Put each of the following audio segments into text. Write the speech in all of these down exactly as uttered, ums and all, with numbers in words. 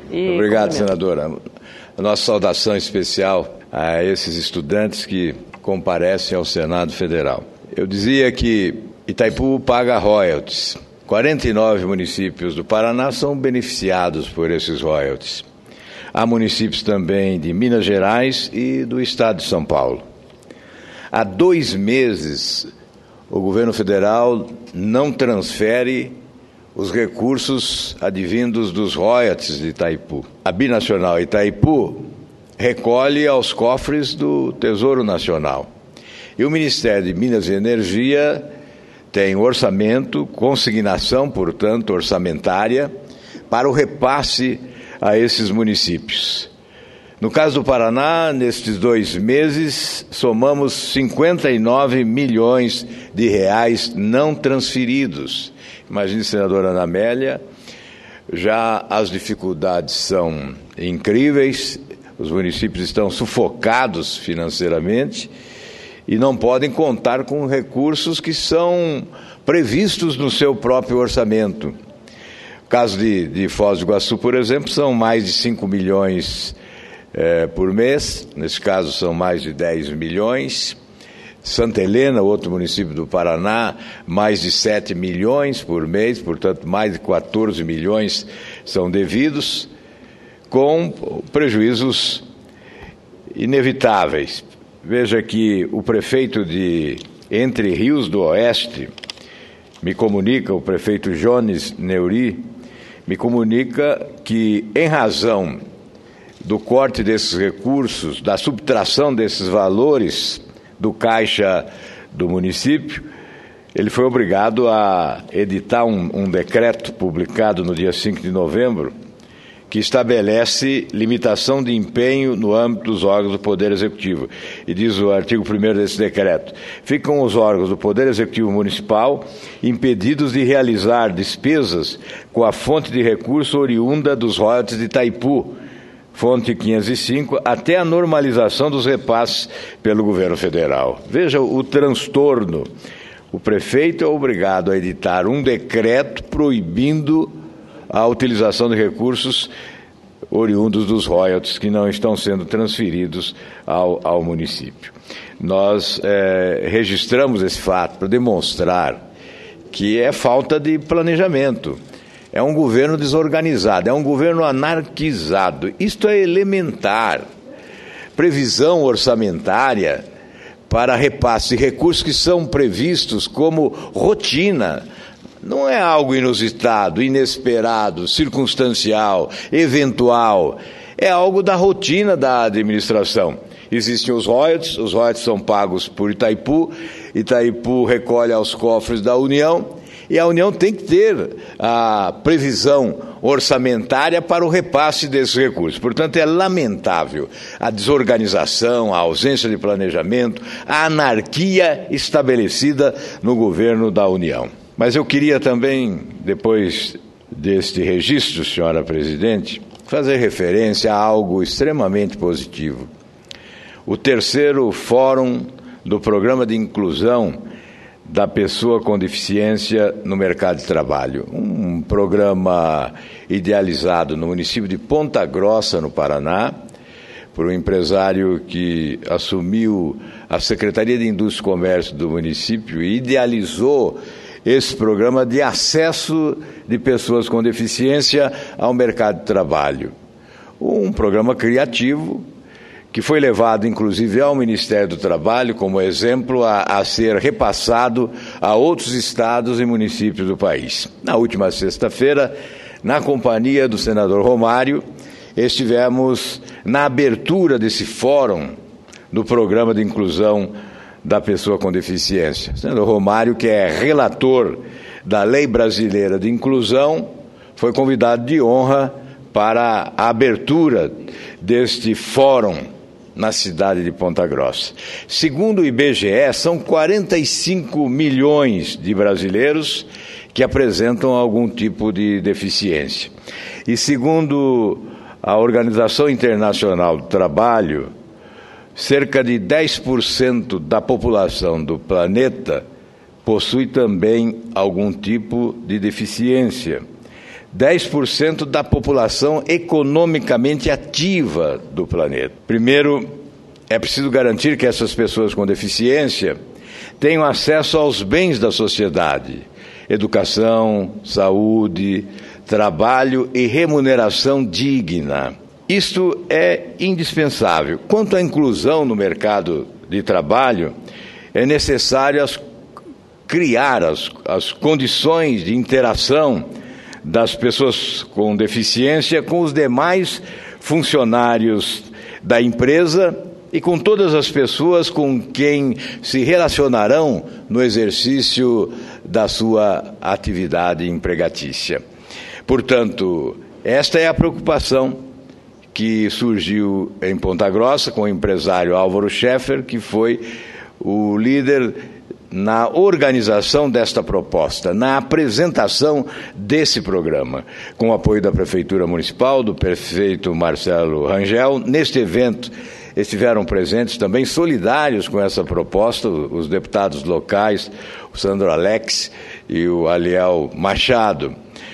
e Obrigado, senadora. A nossa saudação especial a esses estudantes que comparecem ao Senado Federal. Eu dizia que Itaipu paga royalties. quarenta e nove municípios do Paraná são beneficiados por esses royalties. Há municípios também de Minas Gerais e do estado de São Paulo. Há dois meses, o governo federal não transfere os recursos advindos dos royalties de Itaipu. A Binacional Itaipu recolhe aos cofres do Tesouro Nacional. E o Ministério de Minas e Energia tem orçamento, consignação, portanto, orçamentária, para o repasse a esses municípios. No caso do Paraná, nestes dois meses, somamos cinquenta e nove milhões de reais não transferidos. Imagine, senadora Ana Amélia, já as dificuldades são incríveis, os municípios estão sufocados financeiramente e não podem contar com recursos que são previstos no seu próprio orçamento. No caso de, de Foz do Iguaçu, por exemplo, são mais de cinco milhões eh, por mês, nesse caso são mais de dez milhões. Santa Helena, outro município do Paraná, mais de sete milhões por mês, portanto, mais de quatorze milhões são devidos, com prejuízos inevitáveis. Veja que o prefeito de Entre Rios do Oeste me comunica, o prefeito Jones Neuri, me comunica que, em razão do corte desses recursos, da subtração desses valores do caixa do município, ele foi obrigado a editar um, um decreto publicado no dia cinco de novembro, que estabelece limitação de empenho no âmbito dos órgãos do Poder Executivo. E diz o artigo primeiro desse decreto: ficam os órgãos do Poder Executivo Municipal impedidos de realizar despesas com a fonte de recurso oriunda dos royalties de Itaipu, fonte quinhentos e cinco, até a normalização dos repasses pelo governo federal. Veja o transtorno. O prefeito é obrigado a editar um decreto proibindo a utilização de recursos oriundos dos royalties que não estão sendo transferidos ao, ao município. Nós é, registramos esse fato para demonstrar que é falta de planejamento. É um governo desorganizado, é um governo anarquizado. Isto é elementar. Previsão orçamentária para repasse de recursos que são previstos como rotina. Não é algo inusitado, inesperado, circunstancial, eventual. É algo da rotina da administração. Existem os royalties, os royalties são pagos por Itaipu, Itaipu recolhe aos cofres da União, e a União tem que ter a previsão orçamentária para o repasse desses recursos. Portanto, é lamentável a desorganização, a ausência de planejamento, a anarquia estabelecida no governo da União. Mas eu queria também, depois deste registro, senhora presidente, fazer referência a algo extremamente positivo. O terceiro Fórum do Programa de Inclusão da Pessoa com Deficiência no Mercado de Trabalho, um programa idealizado no município de Ponta Grossa, no Paraná, por um empresário que assumiu a Secretaria de Indústria e Comércio do município e idealizou esse programa de acesso de pessoas com deficiência ao mercado de trabalho. Um programa criativo que foi levado, inclusive, ao Ministério do Trabalho como exemplo a, a ser repassado a outros estados e municípios do país. Na última sexta-feira, na companhia do senador Romário, estivemos na abertura desse fórum do Programa de Inclusão da Pessoa com Deficiência. O senador Romário, que é relator da Lei Brasileira de Inclusão, foi convidado de honra para a abertura deste fórum na cidade de Ponta Grossa. Segundo o I B G E, são quarenta e cinco milhões de brasileiros que apresentam algum tipo de deficiência. E segundo a Organização Internacional do Trabalho, cerca de dez por cento da população do planeta possui também algum tipo de deficiência. dez por cento da população economicamente ativa do planeta. Primeiro, é preciso garantir que essas pessoas com deficiência tenham acesso aos bens da sociedade: educação, saúde, trabalho e remuneração digna. Isto é indispensável. Quanto à inclusão no mercado de trabalho, é necessário as, criar as, as condições de interação das pessoas com deficiência com os demais funcionários da empresa e com todas as pessoas com quem se relacionarão no exercício da sua atividade empregatícia. Portanto, esta é a preocupação que surgiu em Ponta Grossa com o empresário Álvaro Scheffer, que foi o líder na organização desta proposta, na apresentação desse programa, com o apoio da Prefeitura Municipal, do prefeito Marcelo Rangel. Neste evento estiveram presentes também solidários com essa proposta os deputados locais, o Sandro Alex e o Aliel Machado.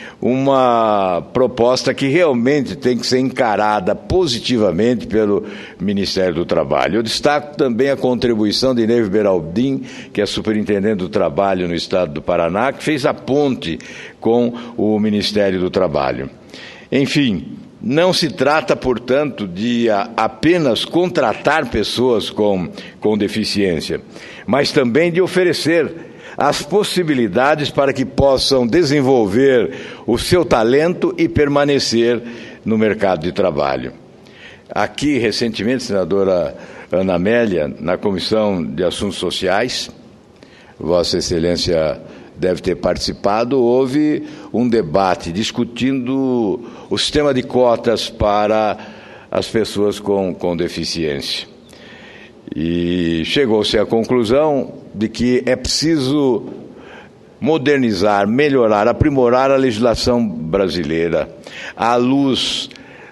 Uma proposta que realmente tem que ser encarada positivamente pelo Ministério do Trabalho. Eu destaco também a contribuição de Neiva Beraldin, que é superintendente do Trabalho no estado do Paraná, que fez a ponte com o Ministério do Trabalho. Enfim, não se trata, portanto, de a, apenas contratar pessoas com, com deficiência, mas também de oferecer as possibilidades para que possam desenvolver o seu talento e permanecer no mercado de trabalho. Aqui, recentemente, senadora Ana Amélia, na Comissão de Assuntos Sociais, Vossa Excelência deve ter participado, houve um debate discutindo o sistema de cotas para as pessoas com, com deficiência. E chegou-se à conclusão de que é preciso modernizar, melhorar, aprimorar a legislação brasileira à luz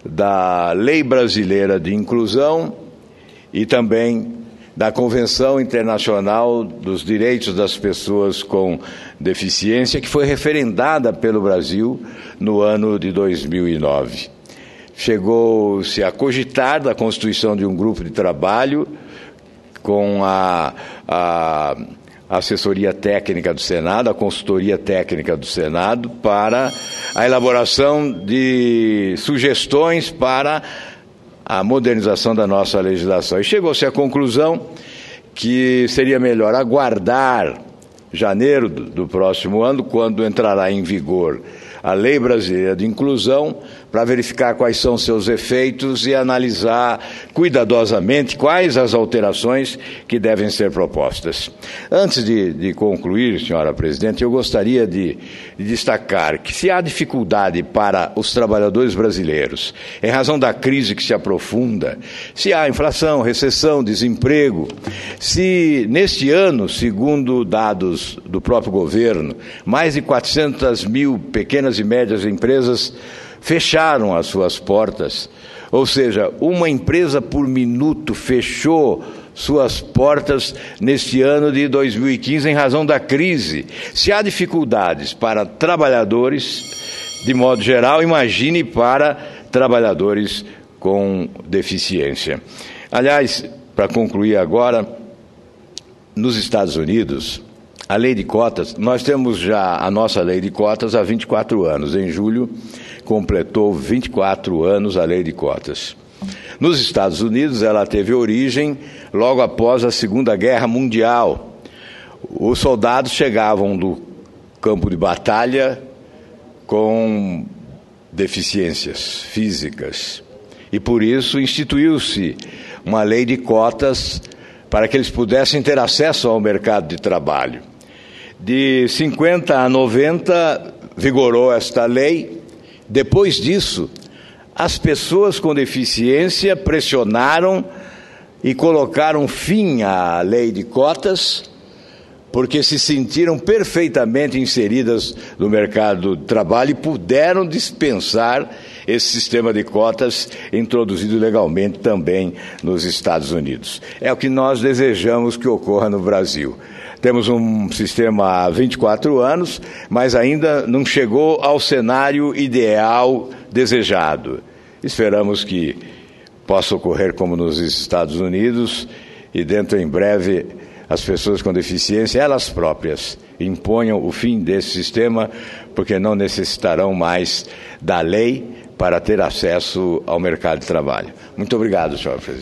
da Lei Brasileira de Inclusão e também da Convenção Internacional dos Direitos das Pessoas com Deficiência, que foi referendada pelo Brasil no ano de dois mil e nove. Chegou-se a cogitar da constituição de um grupo de trabalho com a, a assessoria técnica do Senado, a consultoria técnica do Senado, para a elaboração de sugestões para a modernização da nossa legislação. E chegou-se à conclusão que seria melhor aguardar janeiro do, do próximo ano, quando entrará em vigor a Lei Brasileira de Inclusão, para verificar quais são seus efeitos e analisar cuidadosamente quais as alterações que devem ser propostas. Antes de, de concluir, senhora presidente, eu gostaria de, de destacar que se há dificuldade para os trabalhadores brasileiros, em razão da crise que se aprofunda, se há inflação, recessão, desemprego, se neste ano, segundo dados do próprio governo, mais de quatrocentas mil pequenas e médias empresas fecharam as suas portas, ou seja, uma empresa por minuto fechou suas portas neste ano de dois mil e quinze em razão da crise. Se há dificuldades para trabalhadores, de modo geral, imagine para trabalhadores com deficiência. Aliás, para concluir agora, nos Estados Unidos, a lei de cotas, nós temos já a nossa lei de cotas há vinte e quatro anos. Em julho, completou vinte e quatro anos a lei de cotas. Nos Estados Unidos, ela teve origem logo após a Segunda Guerra Mundial. Os soldados chegavam do campo de batalha com deficiências físicas. E por isso instituiu-se uma lei de cotas para que eles pudessem ter acesso ao mercado de trabalho. De cinquenta a noventa, vigorou esta lei. Depois disso, as pessoas com deficiência pressionaram e colocaram fim à lei de cotas, porque se sentiram perfeitamente inseridas no mercado de trabalho e puderam dispensar esse sistema de cotas introduzido legalmente também nos Estados Unidos. É o que nós desejamos que ocorra no Brasil. Temos um sistema há vinte e quatro anos, mas ainda não chegou ao cenário ideal desejado. Esperamos que possa ocorrer como nos Estados Unidos e dentro em breve as pessoas com deficiência, elas próprias, imponham o fim desse sistema, porque não necessitarão mais da lei para ter acesso ao mercado de trabalho. Muito obrigado, senhor presidente.